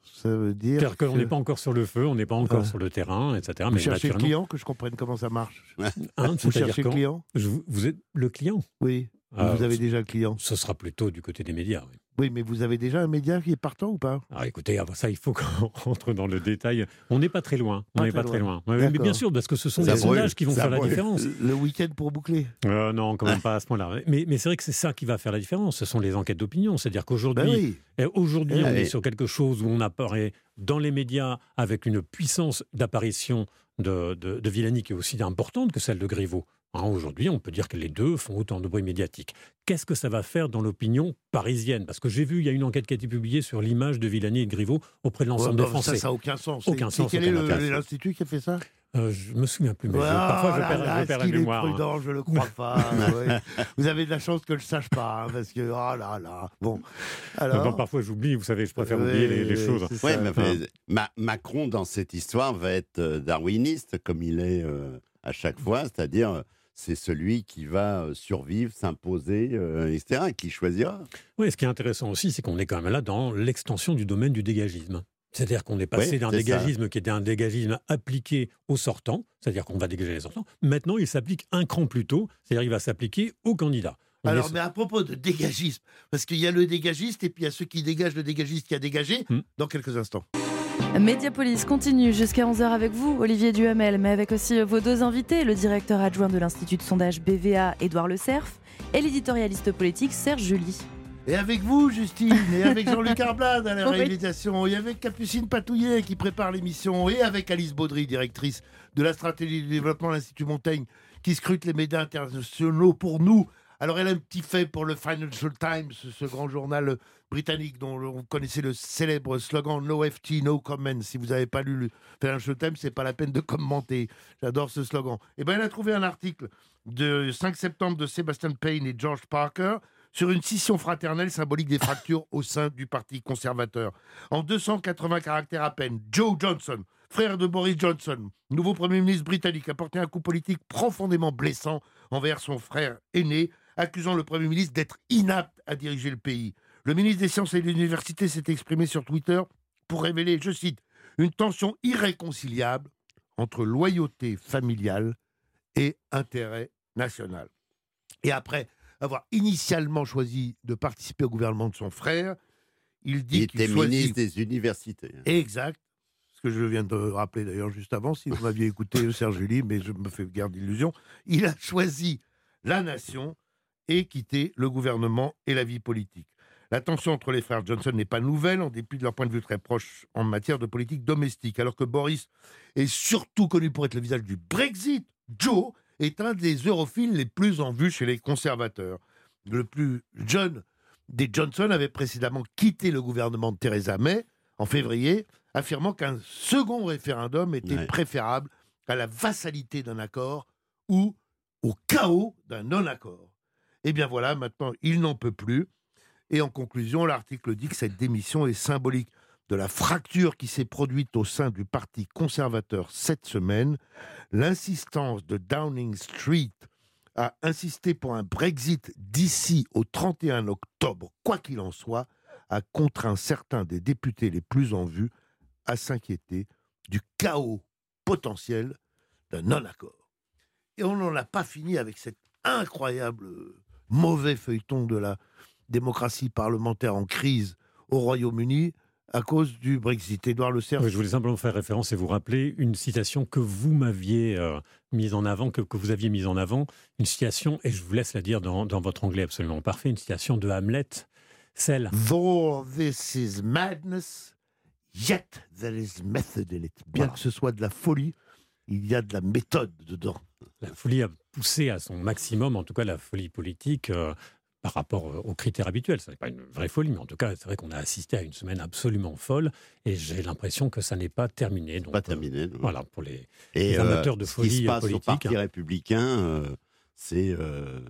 Speaker 3: Ça veut dire.
Speaker 6: C'est-à-dire qu'on
Speaker 3: que...
Speaker 6: n'est pas encore sur le feu, on n'est pas encore
Speaker 3: Ah.
Speaker 6: sur le terrain, et cetera.
Speaker 3: Vous
Speaker 6: Mais
Speaker 3: cherchez le
Speaker 6: naturellement-
Speaker 3: client, que je comprenne comment ça marche.
Speaker 6: Hein,
Speaker 3: Vous
Speaker 6: c'est-à-dire
Speaker 3: cherchez le
Speaker 6: quand-
Speaker 3: client
Speaker 6: Je- Vous êtes le client.
Speaker 3: Oui.
Speaker 6: Ah,
Speaker 3: vous avez
Speaker 6: ce-
Speaker 3: déjà le client.
Speaker 6: Ce sera plutôt du côté des médias. Oui.
Speaker 3: Oui, mais vous avez déjà un média qui est partant ou pas?
Speaker 6: Alors écoutez, avant ça, il faut qu'on rentre dans le détail. On n'est pas très loin. On
Speaker 3: Pas
Speaker 6: n'est
Speaker 3: très
Speaker 6: pas très
Speaker 3: loin.
Speaker 6: loin. Ouais, mais
Speaker 3: D'accord.
Speaker 6: bien sûr, parce que ce sont
Speaker 1: Ça
Speaker 6: les
Speaker 1: brûle,
Speaker 6: sondages qui vont
Speaker 1: ça
Speaker 6: faire la
Speaker 1: brûle.
Speaker 6: différence.
Speaker 3: Le week-end pour boucler.
Speaker 6: Euh, non, quand même pas à ce point-là. Mais, mais c'est vrai que c'est ça qui va faire la différence. Ce sont les enquêtes d'opinion. C'est-à-dire qu'aujourd'hui,
Speaker 3: Ben oui.
Speaker 6: eh, aujourd'hui,
Speaker 1: Eh
Speaker 6: on
Speaker 1: oui.
Speaker 6: est sur quelque chose où on apparaît dans les médias avec une puissance d'apparition de, de, de Villani qui est aussi importante que celle de Griveaux. Hein, aujourd'hui, on peut dire que les deux font autant de bruit médiatique. Qu'est-ce que ça va faire dans l'opinion parisienne? Parce que j'ai vu, il y a une enquête qui a été publiée sur l'image de Villani et de Griveaux auprès de l'ensemble
Speaker 3: Ouais,
Speaker 6: des
Speaker 3: bah,
Speaker 6: Français.
Speaker 3: Ça, ça n'a aucun sens.
Speaker 6: Aucun
Speaker 3: C'est-
Speaker 6: sens,
Speaker 3: Quel est
Speaker 6: aucun
Speaker 3: le-
Speaker 6: intérêt.
Speaker 3: l'institut qui a fait ça?
Speaker 6: Euh, je me souviens plus, mais je-
Speaker 3: Ah,
Speaker 6: parfois je
Speaker 3: là,
Speaker 6: perds,
Speaker 3: là,
Speaker 6: je perds
Speaker 3: est-ce
Speaker 6: la
Speaker 3: qu'il est
Speaker 6: mémoire. hein.
Speaker 3: prudent, je le crois pas. ouais. Vous avez de la chance que je le sache pas, hein, parce que oh là là. Bon, alors.
Speaker 6: Non, parfois j'oublie, vous savez, je préfère
Speaker 3: Ouais,
Speaker 6: oublier les, les choses.
Speaker 3: c'est
Speaker 1: Ouais,
Speaker 3: ça.
Speaker 1: mais,
Speaker 6: Enfin,
Speaker 1: mais Ma- Macron, dans cette histoire, va être euh, darwiniste, comme il est euh, à chaque fois, c'est-à-dire euh, c'est celui qui va euh, survivre, s'imposer, euh, et cetera, qui choisira.
Speaker 6: Oui, ce qui est intéressant aussi, c'est qu'on est quand même là dans l'extension du domaine du dégagisme. C'est-à-dire qu'on est passé
Speaker 1: Oui,
Speaker 6: d'un
Speaker 1: c'est
Speaker 6: dégagisme qui était un dégagisme appliqué aux sortants, c'est-à-dire qu'on va dégager les sortants. Maintenant, il s'applique un cran plus tôt, c'est-à-dire qu'il va s'appliquer aux candidats. On
Speaker 3: Alors,
Speaker 6: est-
Speaker 3: mais à propos de dégagisme, parce qu'il y a le dégagiste et puis il y a ceux qui dégagent le dégagiste qui a dégagé,
Speaker 6: Hmm.
Speaker 3: dans quelques instants.
Speaker 7: Mediapolis continue jusqu'à onze heures avec vous, Olivier Duhamel, mais avec aussi vos deux invités, le directeur adjoint de l'Institut de sondage B V A, Édouard Le Cerf, et l'éditorialiste politique Serge July.
Speaker 3: Et avec vous, Justine, et avec Jean-Luc Arblade à la
Speaker 7: Oui.
Speaker 3: réalisation, et avec Capucine Patouillet qui prépare l'émission, et avec Alice Baudry, directrice de la stratégie de développement de l'Institut Montaigne, qui scrute les médias internationaux pour nous. Alors, elle a un petit fait pour le Financial Times, ce grand journal britannique dont vous connaissez le célèbre slogan No F T, No Comment. Si vous n'avez pas lu le Financial Times, c'est pas la peine de commenter. J'adore ce slogan. Et bien, elle a trouvé un article de cinq septembre de Sebastian Payne et George Parker sur une scission fraternelle symbolique des fractures au sein du Parti conservateur. En deux cent quatre-vingts caractères à peine, Joe Johnson, frère de Boris Johnson, nouveau Premier ministre britannique, a porté un coup politique profondément blessant envers son frère aîné, accusant le Premier ministre d'être inapte à diriger le pays. Le ministre des Sciences et de l'Université s'est exprimé sur Twitter pour révéler, je cite, une tension irréconciliable entre loyauté familiale et intérêt national. Et après avoir initialement choisi de participer au gouvernement de son frère, il dit
Speaker 1: Il
Speaker 3: qu'il
Speaker 1: était
Speaker 3: choisit...
Speaker 1: ministre des universités.
Speaker 3: Exact. Ce que je viens de rappeler d'ailleurs juste avant, si vous m'aviez écouté, Serge July, mais je me fais guère d'illusions. Il a choisi la nation et quitté le gouvernement et la vie politique. La tension entre les frères Johnson n'est pas nouvelle, en dépit de leur point de vue très proche en matière de politique domestique. Alors que Boris est surtout connu pour être le visage du Brexit, Joe est un des europhiles les plus en vue chez les conservateurs. Le plus jeune des Johnson avait précédemment quitté le gouvernement de Theresa May en février, affirmant qu'un second référendum était
Speaker 1: Ouais.
Speaker 3: préférable à la vassalité d'un accord ou au chaos d'un non-accord. Eh bien voilà, maintenant, il n'en peut plus. Et en conclusion, l'article dit que cette démission est symbolique de la fracture qui s'est produite au sein du Parti conservateur cette semaine. L'insistance de Downing Street à insister pour un Brexit d'ici au trente et un octobre, quoi qu'il en soit, a contraint certains des députés les plus en vue à s'inquiéter du chaos potentiel d'un non-accord. Et on n'en a pas fini avec cet incroyable euh, mauvais feuilleton de la démocratie parlementaire en crise au Royaume-Uni à cause du Brexit. Édouard Le Cerf.
Speaker 6: Oui, je voulais simplement faire référence et vous rappeler une citation que vous m'aviez euh, mise en avant, que, que vous aviez mise en avant, une citation, et je vous laisse la dire dans, dans votre anglais absolument parfait, une citation de Hamlet, celle...
Speaker 3: Though this is madness, yet there is method in it. Bien
Speaker 6: Voilà.
Speaker 3: que ce soit de la folie, il y a de la méthode dedans.
Speaker 6: La folie a poussé à son maximum, en tout cas la folie politique, euh, par rapport aux critères habituels. Ce n'est pas une vraie folie, mais en tout cas, c'est vrai qu'on a assisté à une semaine absolument folle, et j'ai l'impression que ça n'est pas terminé. Donc,
Speaker 1: Pas terminé.
Speaker 6: euh,
Speaker 1: non.
Speaker 6: voilà, pour les,
Speaker 1: Et
Speaker 6: les
Speaker 1: euh,
Speaker 6: amateurs de
Speaker 1: ce qui se
Speaker 6: folie
Speaker 1: passe
Speaker 6: politique.
Speaker 1: au Parti républicain, euh, c'est euh,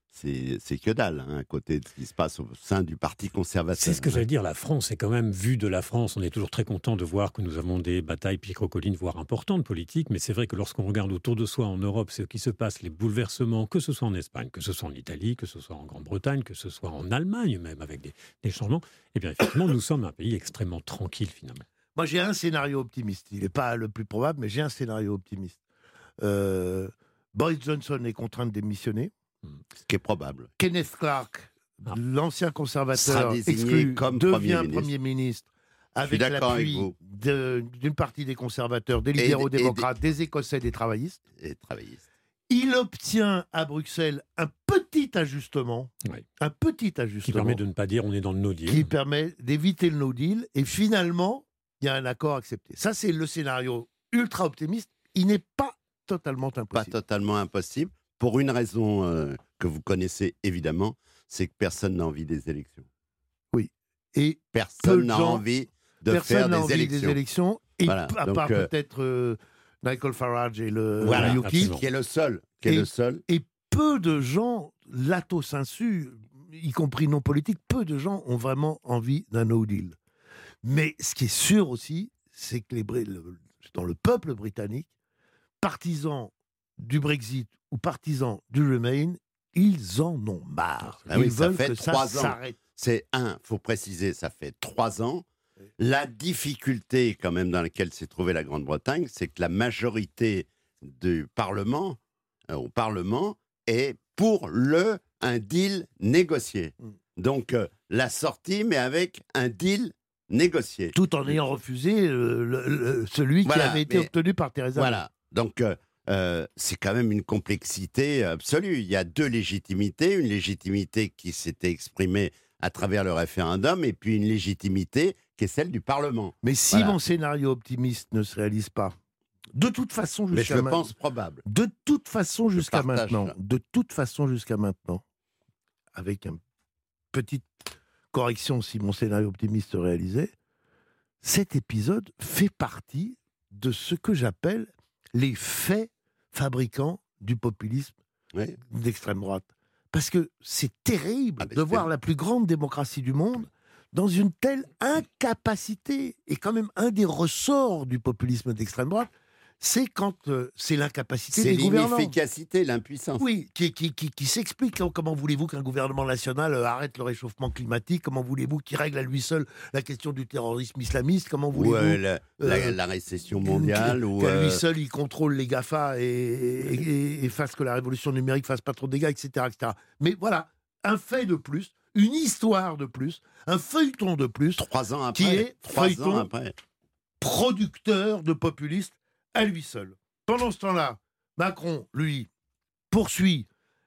Speaker 1: c'est, c'est que dalle, hein, à côté de ce qui se passe au sein du Parti conservateur.
Speaker 6: C'est ce que j'allais dire, la France est quand même, vue de la France, on est toujours très content de voir que nous avons des batailles picrocolines, voire importantes politiques, mais c'est vrai que lorsqu'on regarde autour de soi en Europe ce qui se passe, les bouleversements, que ce soit en Espagne, que ce soit en Italie, que ce soit en Grande-Bretagne, que ce soit en Allemagne même, avec des, des changements, eh bien effectivement, nous sommes un pays extrêmement tranquille finalement.
Speaker 3: Moi, j'ai un scénario optimiste. Il n'est pas le plus probable, mais j'ai un scénario optimiste. Euh, Boris Johnson est contraint de démissionner.
Speaker 1: Ce qui est probable.
Speaker 3: Kenneth Clark,
Speaker 6: Ah.
Speaker 3: l'ancien conservateur
Speaker 1: Sera désigné
Speaker 3: exclu,
Speaker 1: comme
Speaker 3: devient
Speaker 1: Premier
Speaker 3: Premier ministre, avec
Speaker 1: d'accord avec
Speaker 3: l'appui
Speaker 1: vous.
Speaker 3: de- d'une partie des conservateurs, des
Speaker 1: Et-
Speaker 3: libéraux-démocrates, des Écossais, des travaillistes.
Speaker 1: Et travailliste.
Speaker 3: Il obtient à Bruxelles un petit ajustement,
Speaker 6: Oui.
Speaker 3: un petit
Speaker 6: Qui
Speaker 3: ajustement
Speaker 6: permet de ne pas dire on est dans le no deal.
Speaker 3: qui permet d'éviter le no deal, et finalement, il y a un accord accepté. Ça, c'est le scénario ultra optimiste. Il n'est pas totalement
Speaker 1: Pas
Speaker 3: impossible.
Speaker 1: totalement impossible, pour une raison euh, que vous connaissez évidemment, c'est que personne n'a envie des élections.
Speaker 3: Et peu
Speaker 1: Personne
Speaker 3: de
Speaker 1: n'a
Speaker 3: gens-
Speaker 1: envie de
Speaker 3: personne
Speaker 1: faire
Speaker 3: n'a
Speaker 1: des
Speaker 3: envie
Speaker 1: élections.
Speaker 3: des élections, et
Speaker 1: Voilà,
Speaker 3: à
Speaker 1: donc,
Speaker 3: part
Speaker 1: euh,
Speaker 3: peut-être euh, Nigel Farage et le
Speaker 1: Voilà,
Speaker 3: le U K I P,
Speaker 6: absolument.
Speaker 1: qui est le seul, qui est
Speaker 3: Et-
Speaker 1: le seul.
Speaker 3: et peu de gens, lato sensu, y compris non politiques, peu de gens ont vraiment envie d'un no deal. Mais ce qui est sûr aussi, c'est que les, Bri- le- dans le peuple britannique, partisans du Brexit ou partisans du Remain, ils en ont marre.
Speaker 1: Ah
Speaker 3: ils
Speaker 1: oui, ça
Speaker 3: veulent
Speaker 1: fait
Speaker 3: que ça
Speaker 1: trois ans.
Speaker 3: s'arrête.
Speaker 1: C'est un, faut préciser, ça fait trois ans. La difficulté quand même dans laquelle s'est trouvée la Grande-Bretagne, c'est que la majorité du Parlement, euh, au Parlement, est pour le un deal négocié.
Speaker 3: Mm.
Speaker 1: Donc euh, la sortie, mais avec un deal négocié.
Speaker 3: Tout en ayant refusé euh, le- le- celui
Speaker 1: Voilà,
Speaker 3: qui avait été
Speaker 1: mais-
Speaker 3: obtenu par Theresa May.
Speaker 1: Voilà. Donc, euh, euh, c'est quand même une complexité absolue. Il y a deux légitimités. Une légitimité qui s'était exprimée à travers le référendum et puis une légitimité qui est celle du Parlement.
Speaker 3: Mais si
Speaker 1: Voilà.
Speaker 3: mon scénario optimiste ne se réalise pas, de toute façon
Speaker 1: Mais je
Speaker 3: jusqu'à
Speaker 1: le
Speaker 3: ma-
Speaker 1: pense probable.
Speaker 3: de toute façon
Speaker 1: Je
Speaker 3: jusqu'à
Speaker 1: partage
Speaker 3: maintenant,
Speaker 1: ça.
Speaker 3: de toute façon jusqu'à maintenant, avec une petite correction si mon scénario optimiste se réalisait, cet épisode fait partie de ce que j'appelle les faits fabricants du populisme
Speaker 1: Oui.
Speaker 3: d'extrême droite. Parce que c'est terrible
Speaker 1: Ah, mais
Speaker 3: de
Speaker 1: c'est-
Speaker 3: voir la plus grande démocratie du monde dans une telle incapacité. Et quand même, un des ressorts du populisme d'extrême droite, c'est quand euh, c'est l'incapacité
Speaker 1: C'est
Speaker 3: des gouvernants.
Speaker 1: l'inefficacité, l'impuissance.
Speaker 3: Oui, qui, qui, qui, qui s'explique. Comment voulez-vous qu'un gouvernement national euh, arrête le réchauffement climatique? Comment voulez-vous qu'il règle à lui seul la question du terrorisme islamiste? Comment
Speaker 1: Ou
Speaker 3: voulez-vous
Speaker 1: euh, la, la-
Speaker 3: euh,
Speaker 1: la récession mondiale. ou,
Speaker 3: qu'à lui
Speaker 1: euh,
Speaker 3: seul, il contrôle les GAFA et, et, et fasse que la révolution numérique fasse pas trop de dégâts, et cetera, et cetera. Mais voilà, un fait de plus, une histoire de plus, un feuilleton de plus,
Speaker 1: Trois ans après.
Speaker 3: qui est
Speaker 1: trois
Speaker 3: feuilleton
Speaker 1: ans après.
Speaker 3: producteur de populistes à lui seul. Pendant ce temps-là, Macron, lui, poursuit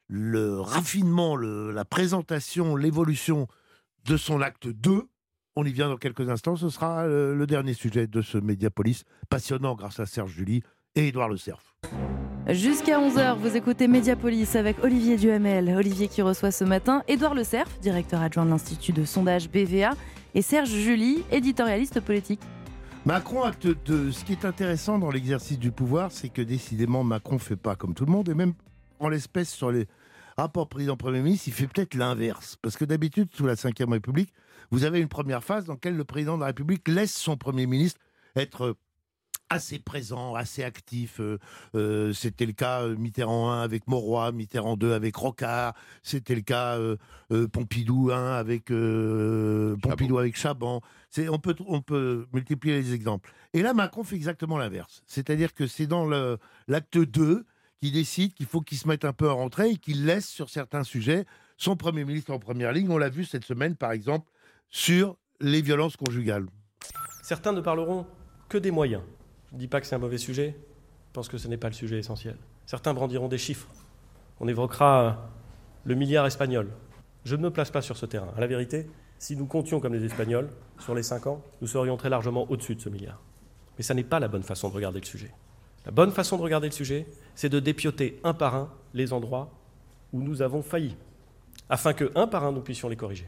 Speaker 3: le raffinement, le- la présentation, l'évolution de son acte deux. On y vient dans quelques instants. Ce sera euh, le dernier sujet de ce Mediapolis, passionnant grâce à Serge Julie et Édouard Le Cerf.
Speaker 7: Jusqu'à onze heures, vous écoutez Mediapolis avec Olivier Duhamel. Olivier qui reçoit ce matin Édouard Le Cerf, directeur adjoint de l'Institut de sondage B V A, et Serge Julie, éditorialiste politique.
Speaker 3: Macron, acte deux. Ce qui est intéressant dans l'exercice du pouvoir, c'est que décidément, Macron ne fait pas comme tout le monde, et même en l'espèce sur les rapports président-premier ministre, il fait peut-être l'inverse. Parce que d'habitude, sous la cinquième République, vous avez une première phase dans laquelle le président de la République laisse son Premier ministre être assez présent, assez actif. Euh, euh, c'était le cas euh, Mitterrand un avec Mauroy, Mitterrand deux avec Rocard, c'était le cas euh, euh, Pompidou un avec euh, Pompidou avec Chaban. C'est, on, peut, on peut multiplier les exemples. Et là, Macron fait exactement l'inverse. C'est-à-dire que c'est dans le, l'acte deux qu'il décide qu'il faut qu'il se mette un peu en rentrée et qu'il laisse sur certains sujets son Premier ministre en première ligne. On l'a vu cette semaine, par exemple, sur les violences conjugales.
Speaker 11: Certains ne parleront que des moyens. Je ne dis pas que c'est un mauvais sujet, je pense que ce n'est pas le sujet essentiel. Certains brandiront des chiffres. On évoquera le milliard espagnol. Je ne me place pas sur ce terrain. À la vérité, si nous comptions comme les Espagnols, sur les cinq ans, nous serions très largement au-dessus de ce milliard. Mais ça n'est pas la bonne façon de regarder le sujet. La bonne façon de regarder le sujet, c'est de dépioter un par un les endroits où nous avons failli, afin que, un par un, nous puissions les corriger.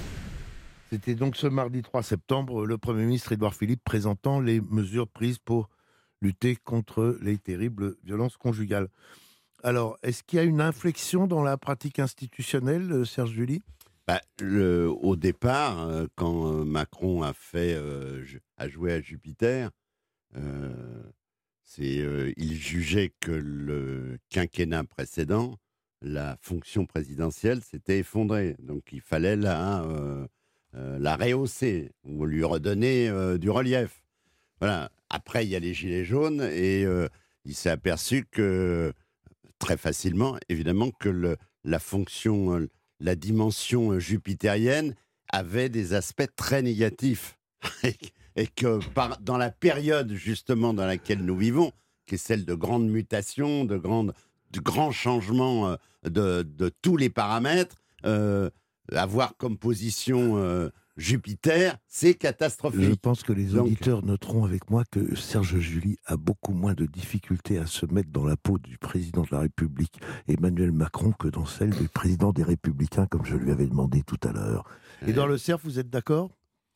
Speaker 3: C'était donc ce mardi trois septembre, le Premier ministre Édouard Philippe présentant les mesures prises pour lutter contre les terribles violences conjugales. alors, est-ce qu'il y a une inflexion dans la pratique institutionnelle, euh, Serge July ?
Speaker 1: Bah, le, au départ, euh, quand euh, Macron a fait, euh, a joué à Jupiter, euh, c'est, euh, il jugeait que le quinquennat précédent, la fonction présidentielle s'était effondrée. Donc il fallait la, euh, euh, la rehausser ou lui redonner euh, du relief. Voilà. Après, il y a les gilets jaunes et euh, il s'est aperçu que, très facilement, évidemment, que le, la fonction... Euh, la dimension jupitérienne avait des aspects très négatifs. Et que par, dans la période justement dans laquelle nous vivons, qui est celle de grandes mutations, de, grandes, de grands changements de, de tous les paramètres, euh, avoir comme position euh, Jupiter, c'est catastrophique.
Speaker 3: Je pense que les
Speaker 1: Donc,
Speaker 3: auditeurs noteront avec moi que Serge July a beaucoup moins de difficultés à se mettre dans la peau du président de la République, Emmanuel Macron, que dans celle du président des Républicains, comme je lui avais demandé tout à l'heure. Et dans le cerf, vous êtes d'accord ?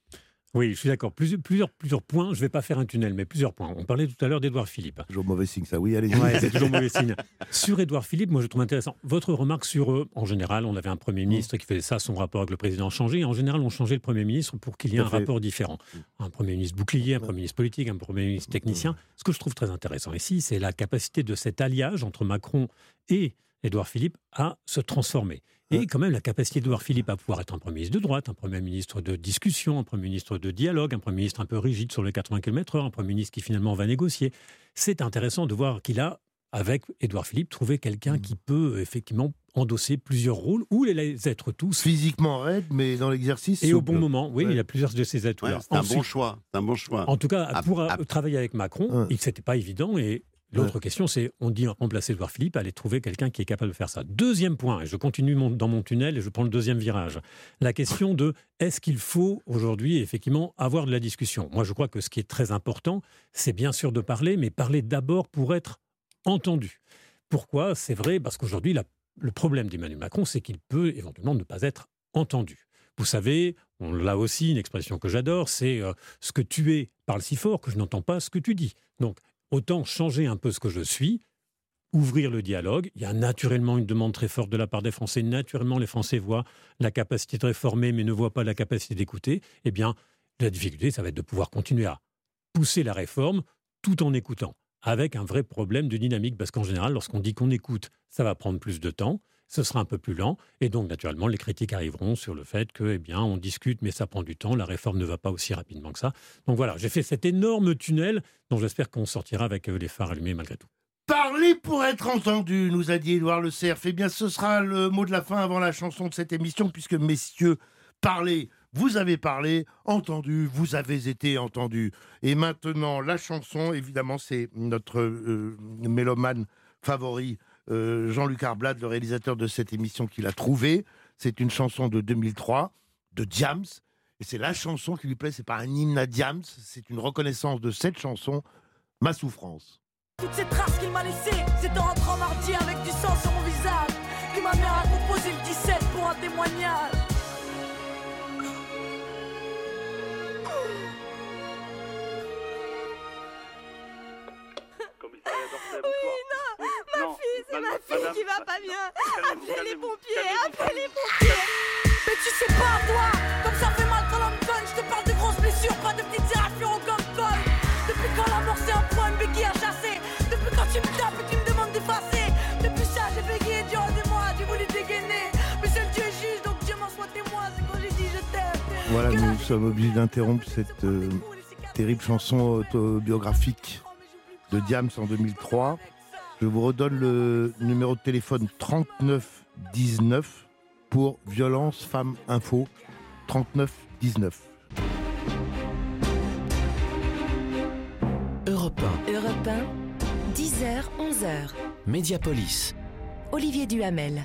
Speaker 6: Oui, je suis d'accord. Plusieurs, plusieurs, plusieurs points. Je ne vais pas faire un tunnel, mais plusieurs points. On parlait tout à l'heure d'Édouard Philippe.
Speaker 3: Toujours mauvais signe, ça. Oui, allez-y.
Speaker 6: Ouais, c'est toujours mauvais signe. Sur Édouard Philippe, moi, je trouve intéressant votre remarque sur eux. En général, on avait un Premier ministre qui faisait ça, son rapport avec le président a changé. En général, on changeait le Premier ministre pour qu'il y ait un rapport différent. Un Premier ministre bouclier, un Premier ministre politique, un Premier ministre technicien. Ce que je trouve très intéressant ici, c'est la capacité de cet alliage entre Macron et Édouard Philippe à se transformer. Et quand même la capacité d'Édouard Philippe à pouvoir être un Premier ministre de droite, un Premier ministre de discussion, un Premier ministre de dialogue, un Premier ministre un peu rigide sur les quatre-vingts kilomètres heure, un Premier ministre qui finalement va négocier. C'est intéressant de voir qu'il a, avec Édouard Philippe, trouvé quelqu'un qui peut effectivement endosser plusieurs rôles, ou les être tous.
Speaker 3: Physiquement raide, mais dans l'exercice.
Speaker 6: Et
Speaker 3: souple.
Speaker 6: au bon moment, oui, ouais. Il a plusieurs de ces atouts-là.
Speaker 1: Ouais, c'est un bon choix. C'est un bon choix.
Speaker 6: En tout cas,
Speaker 1: à,
Speaker 6: pour
Speaker 1: à...
Speaker 6: travailler avec Macron, ouais. Ce n'était pas évident et l'autre ouais. question, c'est, on dit remplacer Édouard Philippe, aller trouver quelqu'un qui est capable de faire ça. Deuxième point, et je continue mon, dans mon tunnel et je prends le deuxième virage, la question de est-ce qu'il faut aujourd'hui effectivement avoir de la discussion ? Moi, je crois que ce qui est très important, c'est bien sûr de parler, mais parler d'abord pour être entendu. Pourquoi ? C'est vrai, parce qu'aujourd'hui, la, le problème d'Emmanuel Macron, c'est qu'il peut éventuellement ne pas être entendu. Vous savez, on l'a aussi, une expression que j'adore, c'est euh, « ce que tu es parle si fort que je n'entends pas ce que tu dis ». Donc, autant changer un peu ce que je suis, ouvrir le dialogue. Il y a naturellement une demande très forte de la part des Français. Naturellement, les Français voient la capacité de réformer, mais ne voient pas la capacité d'écouter. Eh bien, la difficulté, ça va être de pouvoir continuer à pousser la réforme tout en écoutant, avec un vrai problème de dynamique. Parce qu'en général, lorsqu'on dit qu'on écoute, ça va prendre plus de temps, ce sera un peu plus lent. Et donc, naturellement, les critiques arriveront sur le fait que, eh bien, on discute, mais ça prend du temps. La réforme ne va pas aussi rapidement que ça. Donc voilà, j'ai fait cet énorme tunnel dont j'espère qu'on sortira avec les phares allumés malgré tout.
Speaker 3: Parler pour être entendu, nous a dit Édouard Le Cerf. Eh bien, ce sera le mot de la fin avant la chanson de cette émission, puisque, messieurs, parlez, vous avez parlé, entendu, vous avez été entendu. Et maintenant, la chanson, évidemment, c'est notre euh, mélomane favori, Euh, Jean-Luc Arblade, le réalisateur de cette émission, qui l'a trouvée. C'est une chanson de deux mille trois, de Diams, et c'est la chanson qui lui plaît, c'est pas un hymne à Diams, c'est une reconnaissance de cette chanson, Ma souffrance.
Speaker 12: Toutes ces traces qu'il m'a laissées, c'est en rentrant mardi avec du sang sur mon visage, que ma mère a composé le dix-sept pour un témoignage. Ma fille, c'est ma fille qui va pas bien. Appelez les pompiers, appelez les pompiers. Mais tu sais pas, toi, comme ça fait mal quand l'on me donne. Je te parle de grosses blessures, pas de petites éraflures au gomme-colle. Depuis quand la mort c'est un point, une béquille à chasser. Depuis quand tu me tapes et tu me demandes d'effacer. Depuis ça, j'ai bégayé du haut de moi, j'ai voulu dégainer. Mais seul Dieu est juge, donc Dieu m'en soit témoin. C'est quand j'ai dit je t'aime.
Speaker 3: Voilà, nous sommes obligés d'interrompre cette euh, terrible chanson autobiographique de Diams en deux mille trois. Je vous redonne le numéro de téléphone trente-neuf dix-neuf pour Violence Femmes Info. trente-neuf dix-neuf.
Speaker 2: Europe un. Europe un, dix heures, onze heures.
Speaker 13: Mediapolis.
Speaker 2: Olivier Duhamel.